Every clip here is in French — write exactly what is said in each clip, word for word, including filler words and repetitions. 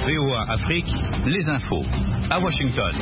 V O A Afrique, les infos. À Washington.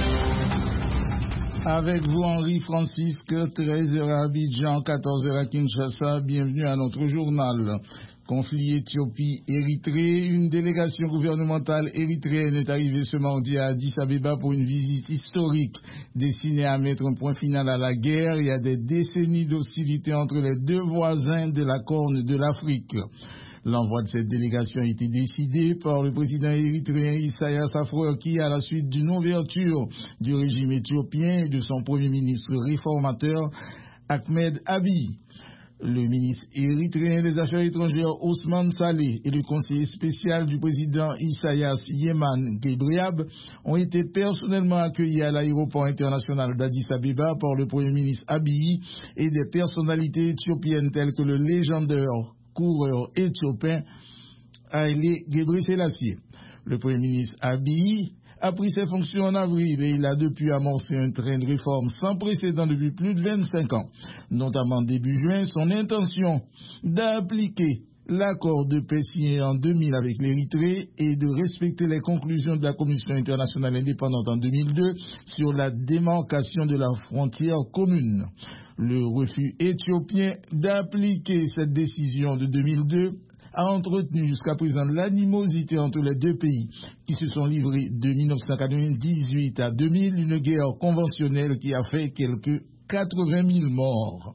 Avec vous, Henri Francisque, treize heures à Abidjan, quatorze heures à Kinshasa. Bienvenue à notre journal. Conflit Éthiopie-Érythrée. Une délégation gouvernementale érythréenne est arrivée ce mardi à Addis Abeba pour une visite historique destinée à mettre un point final à la guerre et à des décennies d'hostilité entre les deux voisins de la Corne de l'Afrique. L'envoi de cette délégation a été décidé par le président érythréen Isaias Afwerki à la suite d'une ouverture du régime éthiopien et de son premier ministre réformateur Ahmed Abiy. Le ministre érythréen des Affaires étrangères Ousmane Saleh et le conseiller spécial du président Isaias Yeman Gebriab ont été personnellement accueillis à l'aéroport international d'Addis Abeba par le premier ministre Abiy et des personnalités éthiopiennes telles que le légendaire coureur éthiopien Haile Gebrselassie. Le premier ministre Abiy a pris ses fonctions en avril et il a depuis amorcé un train de réforme sans précédent depuis plus de vingt-cinq ans. Notamment début juin, son intention d'appliquer l'accord de paix signé en deux mille avec l'Érythrée et de respecter les conclusions de la Commission internationale indépendante en deux mille deux sur la démarcation de la frontière commune. Le refus éthiopien d'appliquer cette décision de deux mille deux a entretenu jusqu'à présent l'animosité entre les deux pays qui se sont livrés de mille neuf cent quatre-vingt-dix-huit à deux mille, une guerre conventionnelle qui a fait quelques quatre-vingt mille morts.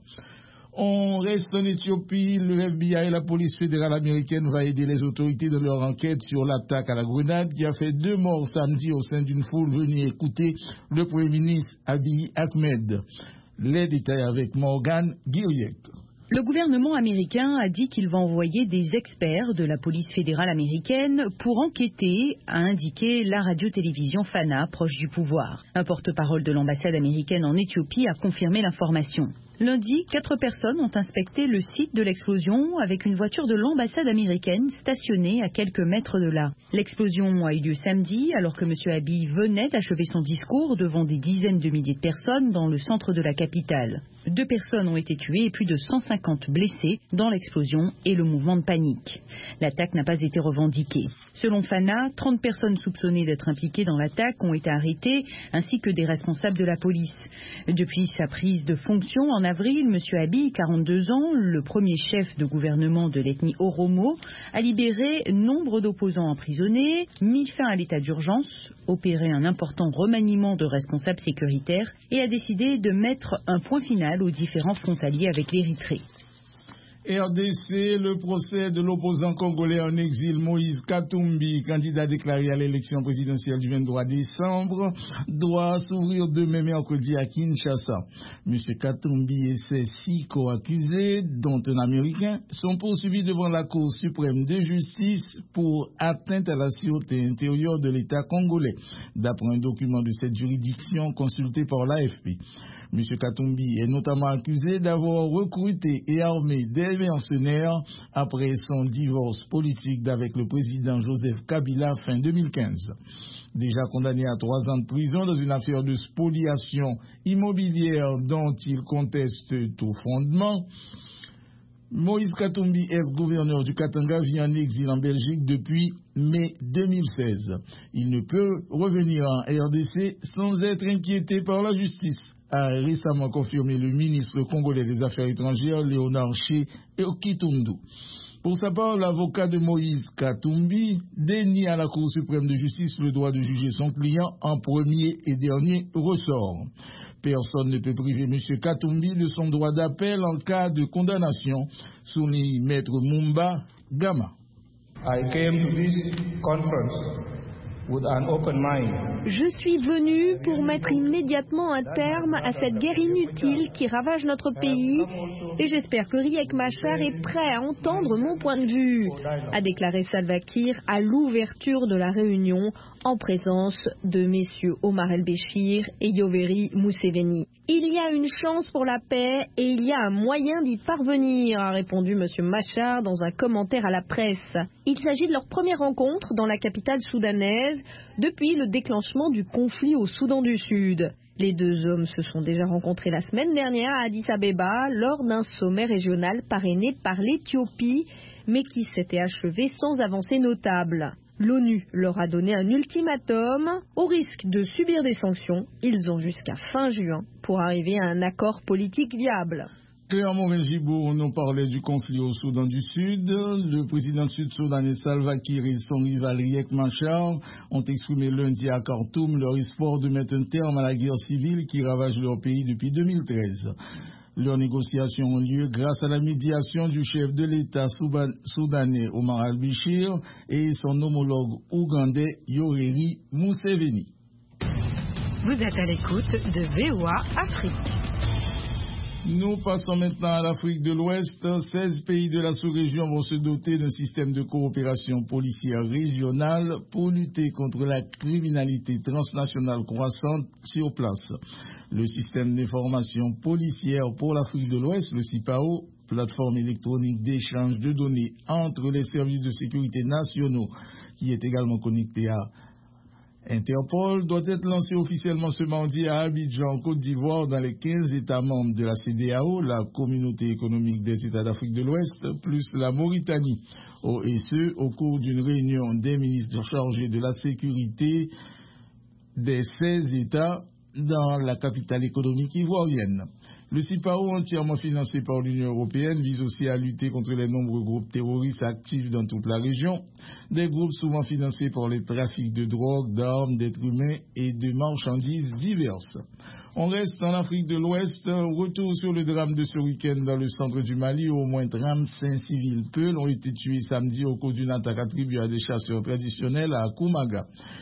On reste en Éthiopie. Le F B I et la police fédérale américaine va aider les autorités dans leur enquête sur l'attaque à la grenade qui a fait deux morts samedi au sein d'une foule venue écouter le Premier ministre Abiy Ahmed. Les détails avec Morgan Guilliette. Le gouvernement américain a dit qu'il va envoyer des experts de la police fédérale américaine pour enquêter, a indiqué la radio-télévision Fana, proche du pouvoir. Un porte-parole de l'ambassade américaine en Éthiopie a confirmé l'information. Lundi, quatre personnes ont inspecté le site de l'explosion avec une voiture de l'ambassade américaine stationnée à quelques mètres de là. L'explosion a eu lieu samedi alors que M. Abiy venait d'achever son discours devant des dizaines de milliers de personnes dans le centre de la capitale. Deux personnes ont été tuées et plus de cent cinquante blessés dans l'explosion et le mouvement de panique. L'attaque n'a pas été revendiquée. Selon Fana, trente personnes soupçonnées d'être impliquées dans l'attaque ont été arrêtées ainsi que des responsables de la police. Depuis sa prise de fonction en avril, M. Abiy, quarante-deux ans, le premier chef de gouvernement de l'ethnie Oromo, a libéré nombre d'opposants emprisonnés, mis fin à l'état d'urgence, opéré un important remaniement de responsables sécuritaires et a décidé de mettre un point final aux différends frontaliers avec l'Érythrée. R D C, le procès de l'opposant congolais en exil Moïse Katumbi, candidat déclaré à l'élection présidentielle du vingt-trois décembre, doit s'ouvrir demain mercredi à Kinshasa. M. Katumbi et ses six co-accusés, dont un Américain, sont poursuivis devant la Cour suprême de justice pour atteinte à la sûreté intérieure de l'État congolais, d'après un document de cette juridiction consulté par l'A F P. M. Katumbi est notamment accusé d'avoir recruté et armé des mercenaires après son divorce politique d'avec le président Joseph Kabila fin deux mille quinze. Déjà condamné à trois ans de prison dans une affaire de spoliation immobilière dont il conteste tout fondement, Moïse Katumbi, ex-gouverneur du Katanga, vit en exil en Belgique depuis mai deux mille seize. Il ne peut revenir en R D C sans être inquiété par la justice, a récemment confirmé le ministre congolais des Affaires étrangères, Léonard Ché Okitundu. Pour sa part, l'avocat de Moïse Katumbi dénie à la Cour suprême de justice le droit de juger son client en premier et dernier ressort. Personne ne peut priver M. Katumbi de son droit d'appel en cas de condamnation, souligne Maître Mumba Gama. I came to this conference with an open mind. Je suis venu pour mettre immédiatement un terme à cette guerre inutile qui ravage notre pays et j'espère que Riek Machar est prêt à entendre mon point de vue, a déclaré Salva Kiir à l'ouverture de la réunion en présence de messieurs Omar El-Béchir et Yoweri Museveni. Il y a une chance pour la paix et il y a un moyen d'y parvenir, a répondu M. Machar dans un commentaire à la presse. Il s'agit de leur première rencontre dans la capitale soudanaise depuis le déclenchement du conflit au Soudan du Sud. Les deux hommes se sont déjà rencontrés la semaine dernière à Addis Abeba lors d'un sommet régional parrainé par l'Éthiopie, mais qui s'était achevé sans avancée notable. L'ONU leur a donné un ultimatum. Au risque de subir des sanctions, ils ont jusqu'à fin juin pour arriver à un accord politique viable. Clément Morin-Gibault nous parlait du conflit au Soudan du Sud. Le président sud-soudanais Salva Kiir et son rival Riek Machar ont exprimé lundi à Khartoum leur espoir de mettre un terme à la guerre civile qui ravage leur pays depuis deux mille treize. Leurs négociations ont lieu grâce à la médiation du chef de l'État soudanais Omar al-Béchir et son homologue ougandais Yoweri Museveni. Vous êtes à l'écoute de V O A Afrique. Nous passons maintenant à l'Afrique de l'Ouest. seize pays de la sous-région vont se doter d'un système de coopération policière régionale pour lutter contre la criminalité transnationale croissante sur place. Le système d'information policière pour l'Afrique de l'Ouest, le C I P A O, plateforme électronique d'échange de données entre les services de sécurité nationaux, qui est également connecté à Interpol, doit être lancé officiellement ce mardi à Abidjan, en Côte d'Ivoire, dans les quinze États membres de la C D A O, la Communauté économique des États d'Afrique de l'Ouest, plus la Mauritanie. Et ce, au cours d'une réunion des ministres chargés de la sécurité des seize États dans la capitale économique ivoirienne. Le C I P A O, entièrement financé par l'Union européenne, vise aussi à lutter contre les nombreux groupes terroristes actifs dans toute la région, des groupes souvent financés par les trafics de drogue, d'armes, d'êtres humains et de marchandises diverses. On reste en Afrique de l'Ouest. Retour sur le drame de ce week-end dans le centre du Mali. Au moins trente-cinq civils Peuls ont été tués samedi au cours d'une attaque attribuée à des chasseurs traditionnels à Koumaga.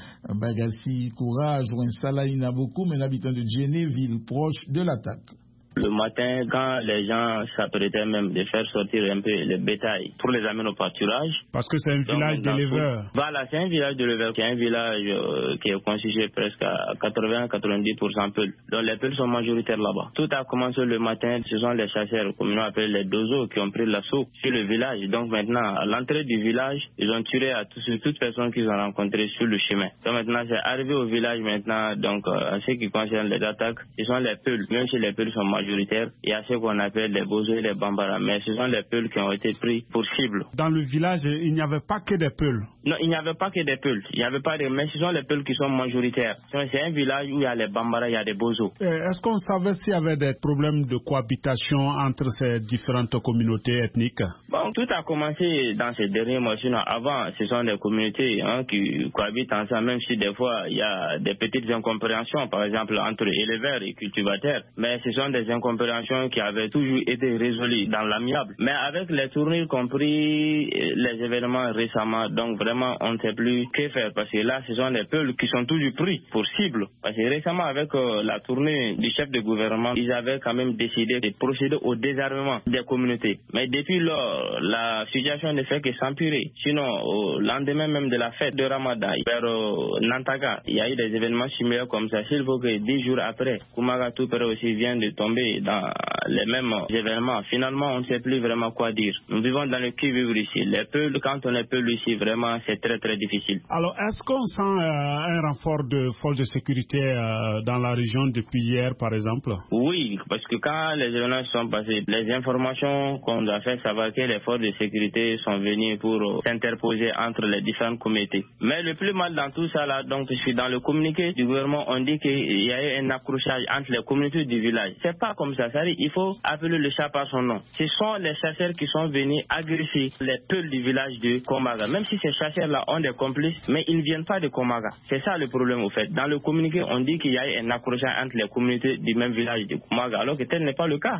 Bagassi Koura a joint Salaïna Bokoum, un habitant de Djéné, ville proche de l'attaque. Le matin, quand les gens s'apprêtaient même de faire sortir un peu le bétail pour les amener au pâturage. Parce que c'est un village d'éleveurs. Voilà, c'est un village d'éleveurs. C'est un village euh, qui est constitué presque à quatre-vingts à quatre-vingt-dix pour cent Peuls. Donc les Peuls sont majoritaires là-bas. Tout a commencé le matin. Ce sont les chasseurs, comme nous appelle les dozos, qui ont pris l'assaut sur le village. Donc maintenant, à l'entrée du village, ils ont tiré à tous, toutes personnes qu'ils ont rencontrées sur le chemin. Donc maintenant, c'est arrivé au village maintenant. Donc euh, en ce qui concerne les attaques, ce sont les Peuls. Même si les Peuls sont majoritaires, il y a ce qu'on appelle les Bozos et les Bambara, mais ce sont les Peuls qui ont été pris pour cible. Dans le village, il n'y avait pas que des Peuls. Non, il n'y avait pas que des Peuls. Il n'y avait pas de, mais ce sont les Peuls qui sont majoritaires. C'est un village où il y a les Bambara, il y a des Bozos. Est-ce qu'on savait s'il y avait des problèmes de cohabitation entre ces différentes communautés ethniques? Bon, tout a commencé dans ces derniers mois. Sinon, avant, ce sont des communautés hein, qui cohabitent ensemble, même si des fois il y a des petites incompréhensions, par exemple entre éleveurs et cultivateurs. Mais ce sont des incompréhensions qui avaient toujours été résolues dans l'amiable. Mais avec les tournures compris, les événements récemment, donc vraiment on ne sait plus que faire parce que là ce sont les peuples qui sont toujours pris pour cible. Parce que récemment avec euh, la tournée du chef de gouvernement, ils avaient quand même décidé de procéder au désarmement des communautés. Mais depuis lors, la situation ne fait que s'empirer. Sinon, au lendemain même de la fête de Ramadan, vers euh, Nantaga, il y a eu des événements similaires comme ça. S'il faut que dix jours après, Koumaga Toupere aussi vient de tomber dans les mêmes événements. Finalement, on ne sait plus vraiment quoi dire. Nous vivons dans le qui-vivre ici. Les peuples, quand on est peuple ici, vraiment, c'est très très difficile. Alors, est-ce qu'on sent euh, un renfort de forces de sécurité euh, dans la région depuis hier, par exemple? Oui, parce que quand les événements sont passés, les informations qu'on a fait savoir que les forces de sécurité sont venues pour euh, s'interposer entre les différentes communautés. Mais le plus mal dans tout ça, là, donc, je suis dans le communiqué du gouvernement, on dit qu'il y a eu un accrochage entre les communautés du village. C'est pas comme ça, ça veut dire, il faut appeler le chat par son nom. Ce sont les chasseurs qui sont venus agresser les peuples du village de Koumaga. Même si ces chasseurs-là ont des complices, mais ils ne viennent pas de Koumaga. C'est ça le problème au fait. Dans le communiqué, on dit qu'il y a eu un accrochage entre les communautés du même village de Koumaga, alors que tel n'est pas le cas.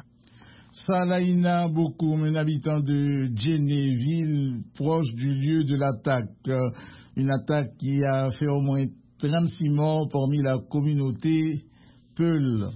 Salaïna Bokoum, un habitant de Djéné, ville proche du lieu de l'attaque. Une attaque qui a fait au moins trente-six morts parmi la communauté Peul.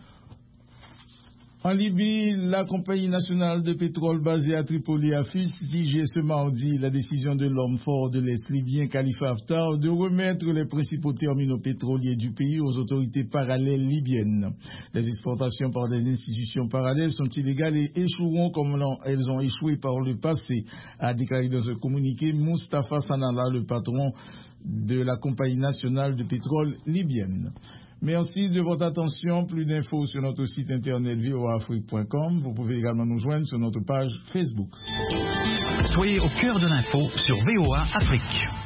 En Libye, la compagnie nationale de pétrole basée à Tripoli a fustigé ce mardi la décision de l'homme fort de l'Est libyen Khalifa Haftar de remettre les principaux terminaux pétroliers du pays aux autorités parallèles libyennes. Les exportations par des institutions parallèles sont illégales et échoueront comme elles ont échoué par le passé, a déclaré dans un communiqué Mustafa Sanala, le patron de la compagnie nationale de pétrole libyenne. Merci de votre attention. Plus d'infos sur notre site internet v o a afrique point com. Vous pouvez également nous joindre sur notre page Facebook. Soyez au cœur de l'info sur V O A Afrique.